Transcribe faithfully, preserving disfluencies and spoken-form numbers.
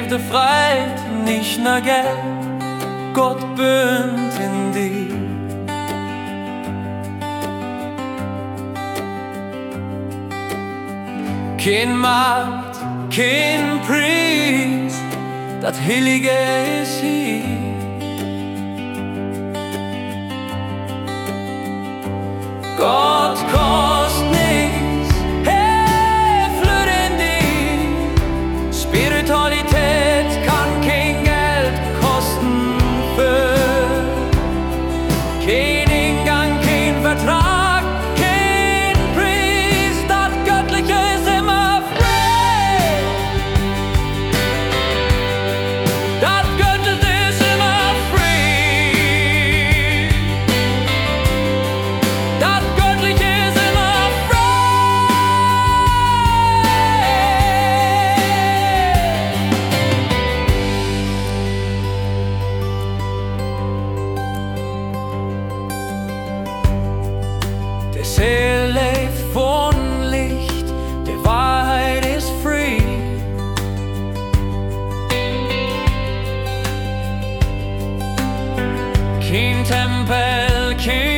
levde frei, nicht nach Geld, Gott bünd in die. Kein Macht, kein Preis, das Heilige ist hier. Gott kost nichts, er flöht in die. Spiritualität kann kein Geld kosten für kein Ingang, kein Vertrag, kein Preis, das Göttliche ist immer frei. Das Göttliche ist immer frei. Das Göttliche ist immer frei. Der Seele lebt von Licht, der Wahrheit ist frei. Kein Tempel, kein